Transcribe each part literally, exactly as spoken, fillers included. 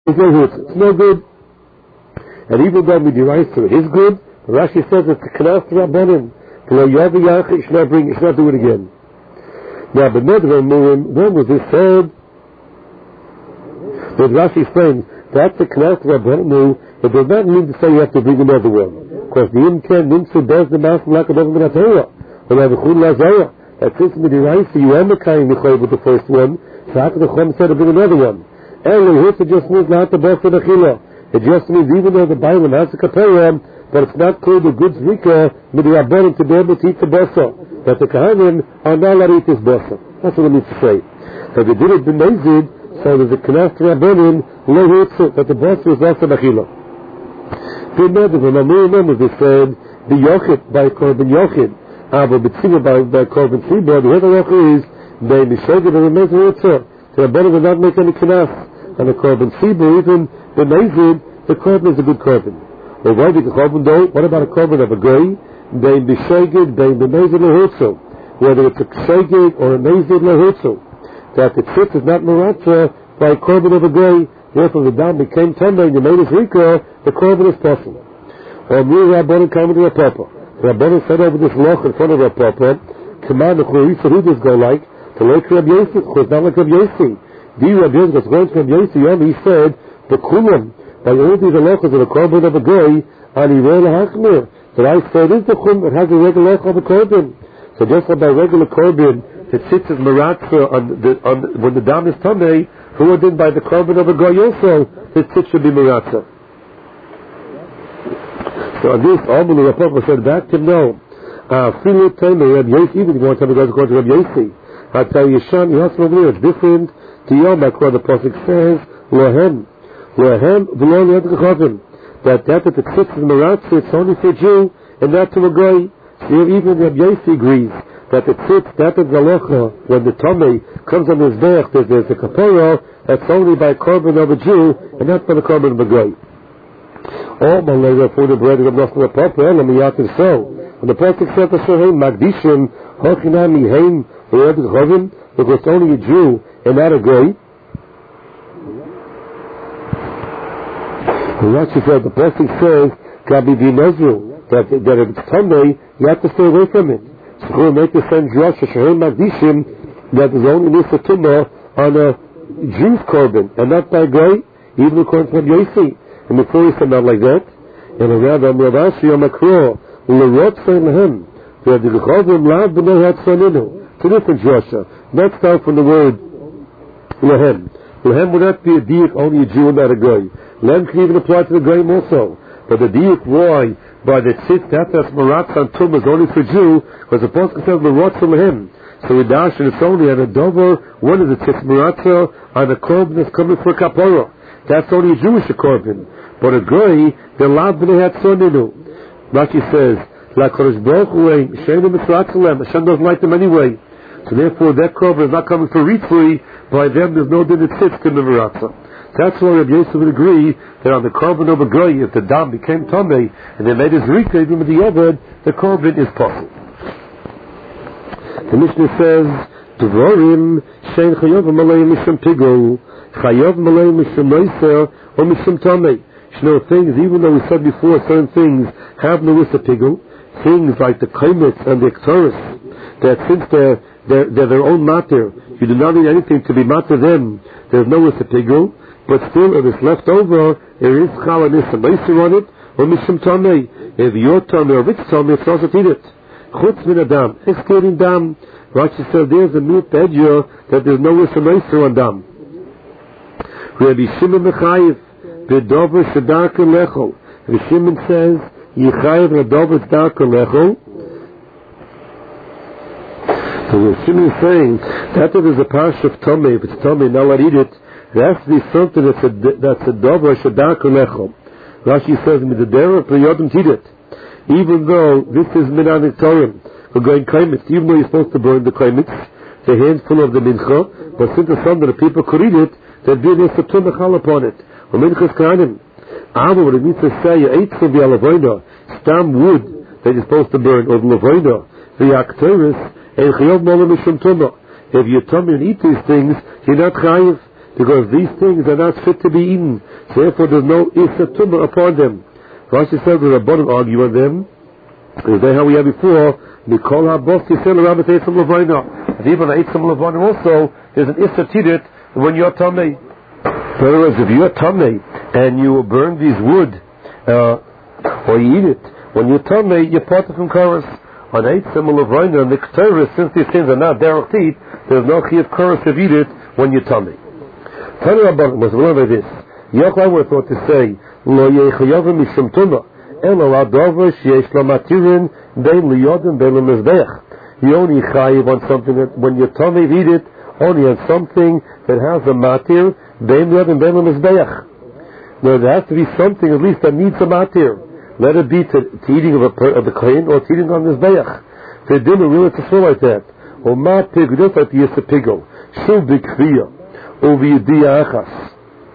It's no good. It's no good. And even though we derive to it is good, Rashi says it's the Knas Rabbanim. You should not bring, you should not do it again. Now, but when was this said? But Rashi explains that's the Knas Rabbanim. It does not mean to say you have to bring another one. Because the Imken Nimsu does the Master like a Dover Torah. When I have a Chul Lazara, that since we derive to you and the Kain Nichoy with the first one, so how can the Chum said to bring another one? Elo, here it just means not the boss of the Chila. It just means even though the Bailam has a Kapara, but it's not clear the good Zrika with the Rabbanim to be able to eat the bossa. That the Kahanim are not allowed to eat this bossa. That's what it means to say. So they did it b'mezid, so there's a Knas Rabbanim, lo hitzu, that the bossa is also Bachila. B'mezid, when Amir Mem was said, the Yochid by Korban Yochid, aber B'tziva by, by Korban Tzibah, the other Yochid is, they Mishogid and Remezid Hitzu. The Rabbanim will not make any Knas. And the Korban Tzibah, even b'mezid, the Korban is a good Korban. Well, why did the Korban do? What about a Korban of a goy? Bein b'sheged, bein b'mezid lehutzu. Whether it's a sheged or a mezid lehutzu. That the tzitz is not maratza by a Korban of a goy. Therefore, the dam became tender and you made his rika, the Korban is possible. Or me Rabbanim came to Rapapa. Rabbanim said over this loch in front of Rapapa, command the Chorisa, who does go like? To like Rabbi Yossi, because not like Rabbi Yossi. The Rabbi Yossi was going to Rabbi Yossi, he said, the kulam, by all these halachas of the Korban of a goy, and he ran a hachmir. That I said is the chum, it has a regular halacha of a Korban. So just like by regular Korban, it sits as maratza on the, on, when the dam is tamei, who are then by the Korban of a goy also, the tzitz should be maratza. So on this, Amul Rapapa said back to him, no. Filu Tamer, Rabbi Yossi, even if you want to have a guy according to Rabbi Yossi, I tell you, Yishan, you have to know it's different to Yom, like what the Pasuk says, Lohem. Lohem, V'lo Liad Gechavim. That that that the tzitz is maratza, it's only for a Jew, and not to a goy. So even Rabbi Yossi agrees that the tzitz, that is halacha, when the Tomei comes on his berach, there's, there's a kapara, that's only by a Korban of a Jew, and not by the Korban of a goy. Oh, my lega for the bread of Rav Papa, and me yativ so. And the Pasuk said to Shoheim, Magdishim, Hochinam Yeheim, Liad Gechavim, because it's only a Jew, and not a goy. And Rashi said, the Pasuk says, Gabi Dinezru, that, that if it's Tomei, you have to stay away from it. So we'll make the same Josh, Shoheim Magdishim, that is only Nisa Tumah on a Jew's Korban, and not by goy, even according to Rabbi Yossi. And before he said not like that, and around Am Ravashi Yom Akro, L'rot Sein Lehem, the Gechavim Lav B'nei Hatzoninu. It's a different Joshua. Not start from the word Lehem. Lehem would not be a diuk, only a Jew and not a goy. Lehem can even apply to the goyim also. But the diuk, why? By the tzitz, that that's maratz on tum is only for Jew, because the Pasuk says L'rot Sein Lehem. So we dash and it's only on a dover, one of the tzitz maratza, on a korban that's coming for kapara. That's only a Jewish korban. But a goy, the lav b'nei hatzoninu. Rashi says, La Kodesh Baruch Hu ein she'einu mitzratzalem. Hashem doesn't like them anyway. So therefore, that korban is not coming for ritzui. By them, there's no din it sits to the miratza. That's why Rabbi Yosef would agree that on the korban of a goy, if the dam became tamei and they made his rika, even with the yaved, the korban is possible. The Mishnah says, Dvorim she'en chayov malay mishum pigol, chayov malay mishum noiser, or mishum tamei. You know, things, even though we said before, certain things have no pigul, things like the kaimitz and the ektoris, that since they're, they're, they're their own matter, you do not need anything to be matter them, there's no pigul, but still, if it's left over, there is chal and issa meiser on it, or mishum tamei. If your tamei or its tamei, it's also to eat it. Chutz min adam, excluding dam. Rashi said there's a mute edger that there's no issa meiser on dam. Rabbi Shimon Mechayiv, the dover shedarka lechol. And Shimon says, Yichayev the dover shedarka lechol. So what Shimon is saying, that if there's a parsha of Tomei, if it's Tomei, now let eat it, there has to be something that's a, that's a dover shedarka lechol. Rashi says, Midadera priyodim tidit. Even though this is minan torim, we're going kaimitz, even though you're supposed to burn the kaimitz, the handful of the mincha, but since it's something that people could eat it, there'd be a nesatun mechal upon it. Minchas kahanim. Ava, what it means to say, eitzel v'alavoina, stam wood that you're supposed to burn, or lavoina, v'yakteris, and chayov mola mishum tumah. If you tummy and eat these things, you're not chayiv, because these things are not fit to be eaten. So therefore there's no Issa Tumah upon them. Rashi says the Rabbanim argue on them. Is that how we had before? Mikol HaBos Yisrael Rabbit Eitzim Levayna. And even Eitzim Levayna also, there's an Issa Tidit when you're Tamei. In other words, if you're Tamei and you burn these wood, uh, or you eat it, when you're Tamei, you're part of from Koros. On Eitzim Levayna, and the Ketores, since these things are not derech teeth, there's no Chiyuv Koros to eat it when you're Tamei. Tanu Rabbanim was learned by this. Yochai was thought to say, Lo Yechayavim Mishum Tumah. Elo Adover Sheyesh La Matirin Bein Liyodim Bein Lemizbeach. You only chayiv on something that when you're Tamei eat it, only on something that has a matir, Bein Liyodim Bein Lemizbeach. Now there has to be something at least that needs a matir. Let it be to, to eating of, a, of the kohen or to eating on this bayach. For dinner, really to feel like that. Or ma pig, just like the yisa pigel. Shul b'kviya. Over yediyah achas.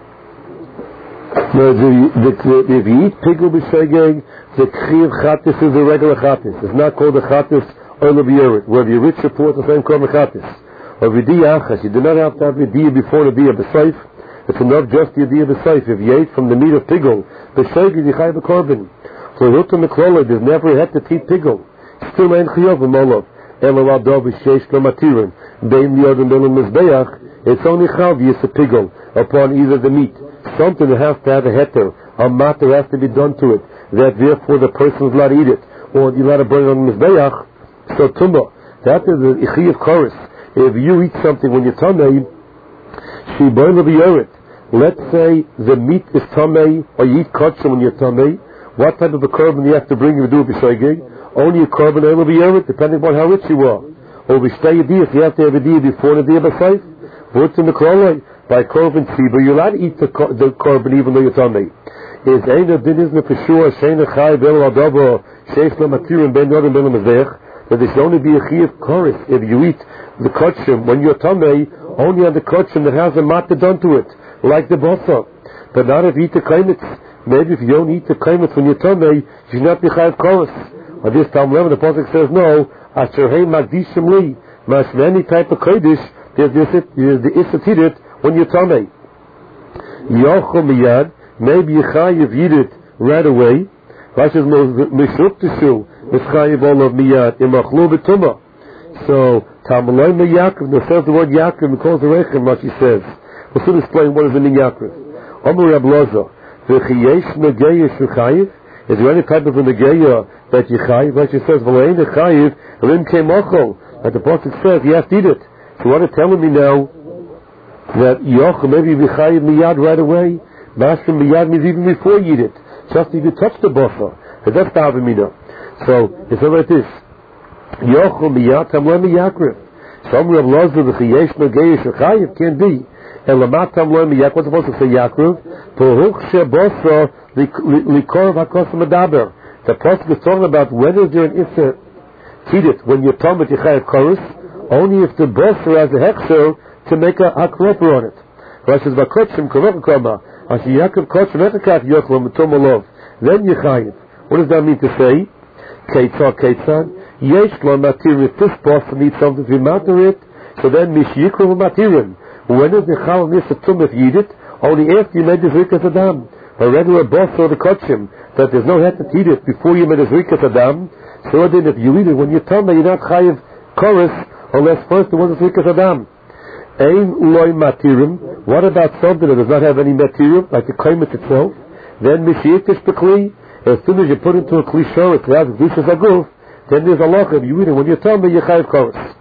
Now, if you eat pigel b'shegeg, the kchiv chatis is a regular chatis. It's not called a chatis oil of yerit. Where you rich report the same called a chatis. Or yediyah achas. You do not have to have yediyah before the yediyah b'seif. It's enough just yediyah b'seif. If you ate from the meat of pigel, b'shegeg, you chayiv a korban. So Hilton McClellan, there's never had to eat pigel. Still ain't chiyov v'molov. Elo adov v'sheish lo matirin. Bein liyodin bein l'mizbeach. It's only chav yis a pigel upon either the meat. Something that has to have a heter. A matter has to be done to it. That therefore the person is allowed to eat it. Or you're allowed to burn it on the mizbeach. So tumah. That is the chiyuv koros. If you eat something when you're tamei, she burn the yoret. Let's say the meat is tamei, or you eat kosher when you're tamei. What type of a korban you have to bring if you do a b'shogeg? Only a korban will be yerit, depending on how rich you are. Or b'shtei yediyah, you have to have a diyah before the diyah b'seif. What's in the korban? By korban tzibur, you're allowed to eat the, the korban even though you're tamei. Is ein of din isn't for sure, shein echai bel adabo, sheish lo matirin ben yodin ben l'mazech, that there should only be a chiyuv koris if you eat the kotchim when you're tamei, only on the kotchim that has a matzah done to it, like the bosa. But not if you eat the kaimitz. Maybe if you don't eat the kaimitz when you're tamei, you should not be chayav koros. On this time eleven, the pasuk says no. Asher hey magdishim li, mas any type of kodesh, there's the isatirit when you're tamei. Yochel miyad, maybe you chayav eat it right away. Rashi says mishuk tishu, mischayav all of miyad imachlu b'tumah. So tamaloi miyakov, it says the word Yaakov because the rechem. Rashi says. We'll soon explain what is the mean Yaakov. Amar Rab Loza. Is there any type of a negeya that you chayiv? Like she says, v'lein chayiv rim kemochol. Like the pasuk says, you have to eat it. So what are telling me now that yochel maybe you be chayiv miyad right away? Master miyad means even before you eat it. Just if you touch the buffer. Because that's the avimina. So it's like this. Yochel miyad tamla miyakriv. Some Rab Loza the chayesh negeya chayiv can't be. And lamatam lo miyak. What's supposed to say Yaakov? Pohuch shebosra likor v'akos medaber. The pasuk is talking about when is there an issa tidit when you're talking about yichayev koros, only if the bosra has a hechsher to make a hakroper on it. Rashi says v'kotchim korokama asher Yaakov kotchim echakach yochel mitomalov. Then yichayev. What does that mean to say? Keitzad keitzad yesh lo matir. If this bosra needs something to be matir it, so then mishiyikru matirin. When is the chal nisatum if you eat it? Only after you made the zrikas adam. A regular boss or the kotchim, that there's no head to eat it before you made the zrikas adam. So then if you eat it when you're tamei, you're not chayiv koros unless first there was a zrikas adam. Ein loy matirim. What about something that does not have any material, like the kaimet itself? Then mishiyikish bekli. As soon as you put it into a kli shoret, it has vishas aguf. Then there's a loch. If you eat it when you're tamei, you're chayiv koros.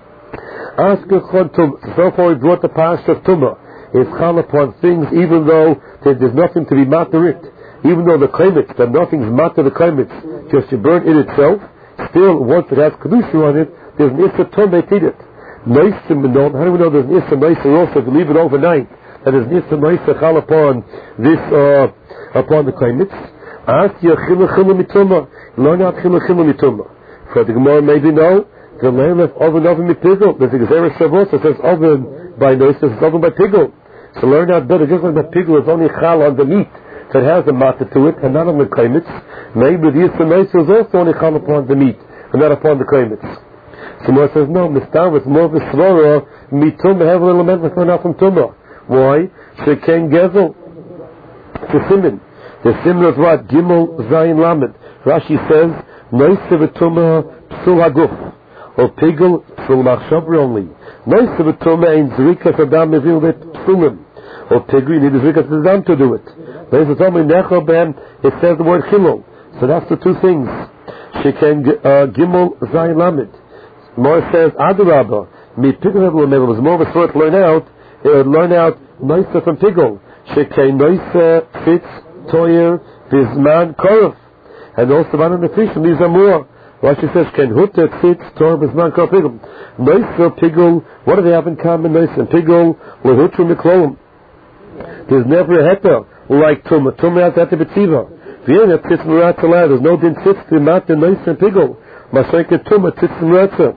Ask a tum. So far we brought the past of tumah. It's chal upon things even though there's nothing to be materit. Even though the kaimitz, that nothing's matter the kaimitz, just you burn it itself, still once it has kedusha on it, there's an issa tumah eat it. Noisim menon, how do we know there's an issa noiser also if you leave it overnight? That there's an issa noiser chal upon this, uh, upon the kaimitz. Ask you chilu chilu mitumah. Learn out chilu chilu mitumah. For the Gemara maybe no. The land of oven oven with pigel. There's a Gezerah Shavuos that says oven by noise, it's oven by pigel. So learn out better, just like the pigel is only chal on the meat that has a matter to it, and not on the kaimitz. Maybe the Yisra Nois is also only chal upon the meat, and not upon the kaimitz. So Mor says, no, Mistar is more of a svara, mitum, have an element that's not from tumah. Why? Sheken gezel. a simon. The simon is what? Gimel Zayin Lamed. Rashi says, Noise v'tumah psul haguf. Or pigel psul machshavri only. Noise v'tumah ein zrikas adam mevil vet psulim. Or pigel, you need zrikas adam to do it. Noise v'tumah necho behem, it says the word chilul. So that's the two things. Sheken uh, Gimel Zayin Lamed. More says, Adarabah, mi pigel it was more of a sort to learn out, it would learn out Noise from pigel. Sheken Noise fits Toyer Bizman Korov. And also one of the fish, and these are more. Rashi says, Ken Hutter Tzitz Toyer Bizman Korov Pigel. Noise Pigel, what do they have in common? Noise and Pigel, Lehutru Miklolum. There's never a heter like Tumah. Tumah has heter b'tziva. Vienna Tzitz Muratza. There's no din Tzitz Trimat and Noise and Pigel. Mashenke Tumah Tzitz Muratza.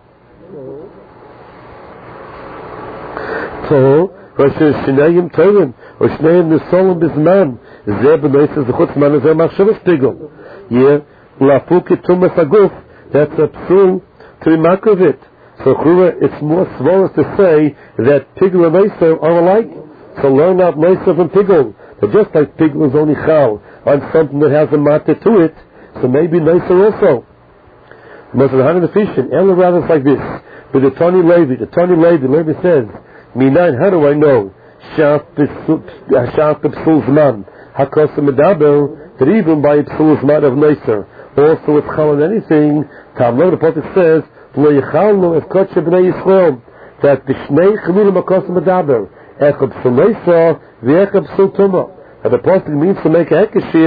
So, Rashi Shnayim Torin, or Shnayim Nisolim Bizman. Zeh b'nois is the chutzman, zeh machshavas pigel. Yeah, lafuki tumas aguf, that's a psul to be makrovit. So chura, it's more svorous to say that pigel and noiser are alike. So learn out noiser from pigel. But just like pigel is only chal on something that has a matter to it, so maybe noiser also. Most of the hundred efficient, Ella rather it's like this. With the Tony Levi, the Tony Levi, Levi says, Minayin, how do I know? Shaf b'psul zman. Hakosa medaber, that even by psul zman of noiser, also with chal and anything, Tamlo, the prophet says, Lo yichalnu es kodshe b'nei Yisrael, that the shnei chalulim hakosa medaber, echad psul noiser, v'echad psul tumah. And the prophet means to make a hekashir